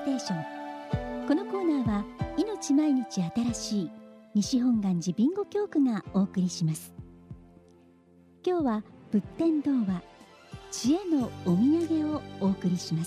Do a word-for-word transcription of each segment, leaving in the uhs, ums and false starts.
ステーション。このコーナーは命毎日新しい西本願寺ビンゴ教区がお送りします。今日は仏典童話知恵のお土産をお送りします。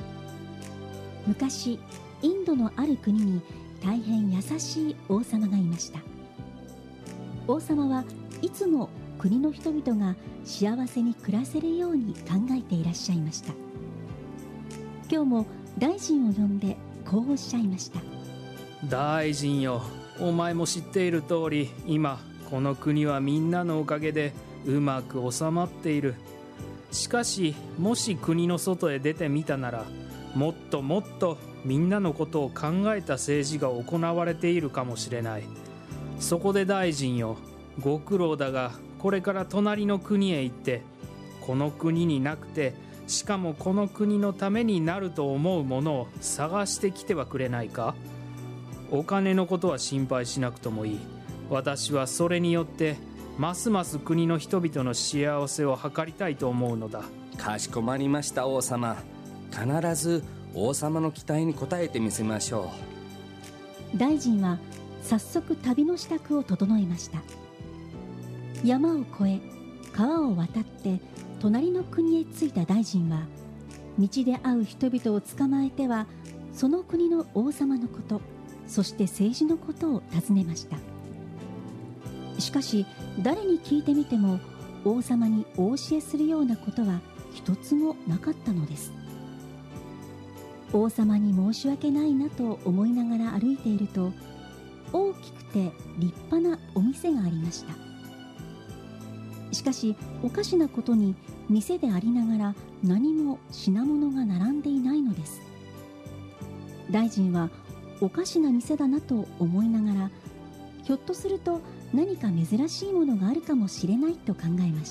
昔インドのある国に大変優しい王様がいました。王様はいつも国の人々が幸せに暮らせるように考えていらっしゃいました。今日も大臣を呼んでこうおっしゃいました。 大臣よ、お前も知っている通り、今この国はみんなのおかげでうまく収まっている。しかしもし国の外へ出てみたなら、もっともっとみんなのことを考えた政治が行われているかもしれない。そこで大臣よ、ご苦労だがこれから隣の国へ行って、この国になくてしかもこの国のためになると思うものを探してきてはくれないか。お金のことは心配しなくともいい。私はそれによってますます国の人々の幸せを図りたいと思うのだ。 かしこまりました王様。必ず王様の期待に応えてみせましょう。大臣は早速旅の支度を整えました。山を越え川を渡って隣の国へ着いた大臣は、道で会う人々を捕まえてはその国の王様のこと、そして政治のことを尋ねました。しかし誰に聞いてみても王様にお教えするようなことは一つもなかったのです。王様に申し訳ないなと思いながら歩いていると、大きくて立派なお店がありました。しかしおかしなことに、店でありながら何も品物が並んでいないのです。大臣はおかしな店だなと思いながら、ひょっとすると何か珍しいものがあるかもしれないと考えました。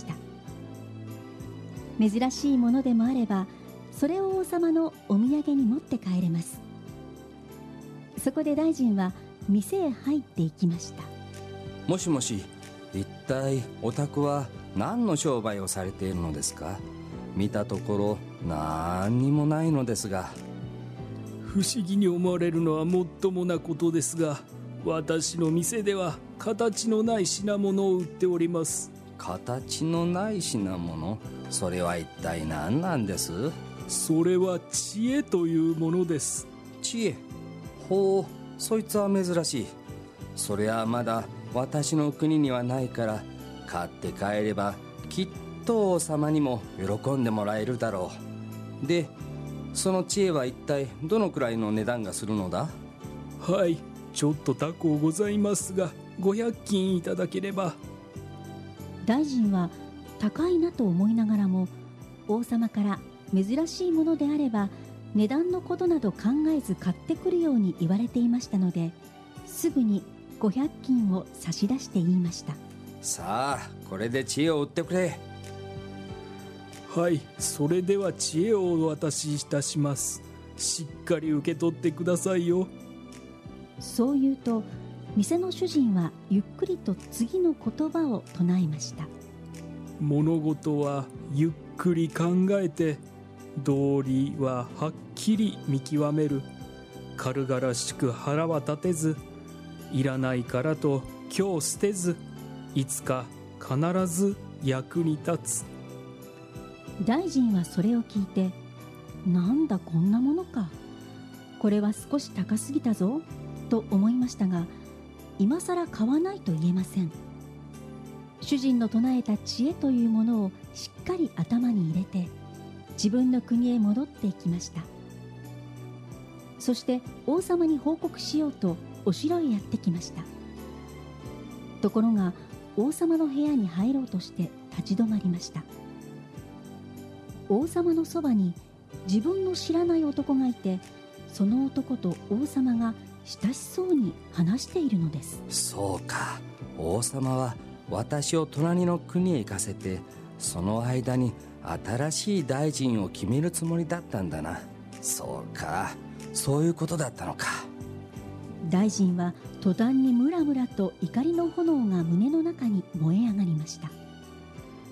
珍しいものでもあれば、それを王様のお土産に持って帰れます。そこで大臣は店へ入っていきました。 もしもし、一体お宅は何の商売をされているのですか。見たところ何にもないのですが。 不思議に思われるのはもっともなことですが、私の店では形のない品物を売っております。 形のない品物、それは一体何なんです。 それは知恵というものです。 知恵、ほう、そいつは珍しい。それはまだ私の国にはないから、買って帰ればきっと王様にも喜んでもらえるだろう。で、その知恵は一体どのくらいの値段がするのだ。 はい、ちょっと高うございますが、ごひゃくきんいただければ。 大臣は高いなと思いながらも、王様から珍しいものであれば値段のことなど考えず買ってくるように言われていましたので、すぐにごひゃくきんを差し出して言いました。 さあ、これで知恵を売ってくれ。 はい、それでは知恵をお渡しいたします。しっかり受け取ってくださいよ。 そう言うと、店の主人はゆっくりと次の言葉を唱えました。 物事はゆっくり考えて、道理ははっきり見極める。軽々しく腹は立てず、いらないからと今日捨てず、いつか必ず役に立つ。 大臣はそれを聞いて、なんだこんなものか、これは少し高すぎたぞと思いましたが、今さら買わないと言えません。主人の唱えた知恵というものをしっかり頭に入れて、自分の国へ戻っていきました。そして王様に報告しようとお城へやってきました。ところが王様の部屋に入ろうとして立ち止まりました。王様のそばに自分の知らない男がいて、その男と王様が親しそうに話しているのです。 そうか、王様は私を隣の国へ行かせて、その間に新しい大臣を決めるつもりだったんだな。そうか、そういうことだったのか。 大臣は途端にムラムラと怒りの炎が胸の中に燃え上がりました。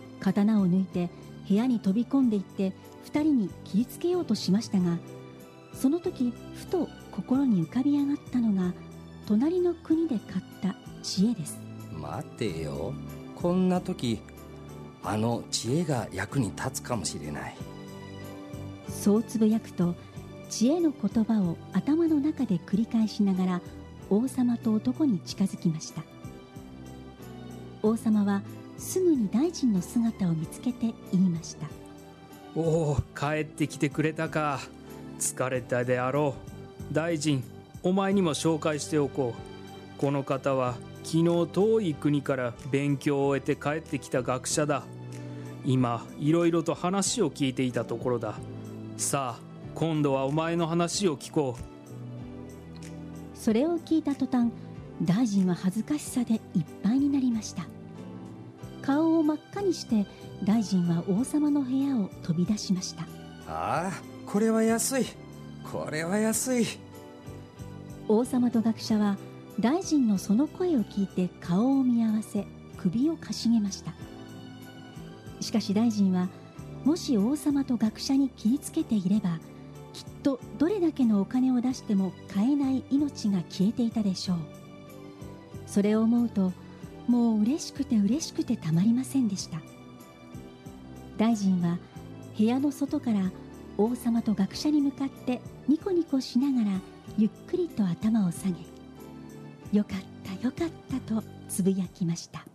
刀を抜いて部屋に飛び込んでいって二人に切りつけようとしましたが、 その時ふと心に浮かび上がったのが、隣の国で買った知恵です。 待てよ、こんな時あの知恵が役に立つかもしれない。 そうつぶやくと、知恵の言葉を頭の中で繰り返しながら王様と男に近づきました。王様はすぐに大臣の姿を見つけて言いました。 おお、帰ってきてくれたか。疲れたであろう。大臣、お前にも紹介しておこう。この方は昨日遠い国から勉強を終えて帰ってきた学者だ。今いろいろと話を聞いていたところだ。さあ、今度はお前の話を聞こう。 それを聞いた途端、大臣は恥ずかしさでいっぱいになりました。顔を真っ赤にして大臣は王様の部屋を飛び出しました。 ああ、これは安い、これは安い。 王様と学者は大臣のその声を聞いて顔を見合わせ、首をかしげました。しかし大臣は、もし王様と学者に気をつけていれば、きっとどれだけのお金を出しても買えない命が消えていたでしょう。それを思うと、もう嬉しくて嬉しくてたまりませんでした。大臣は部屋の外から王様と学者に向かってニコニコしながらゆっくりと頭を下げ、よかったよかったとつぶやきました。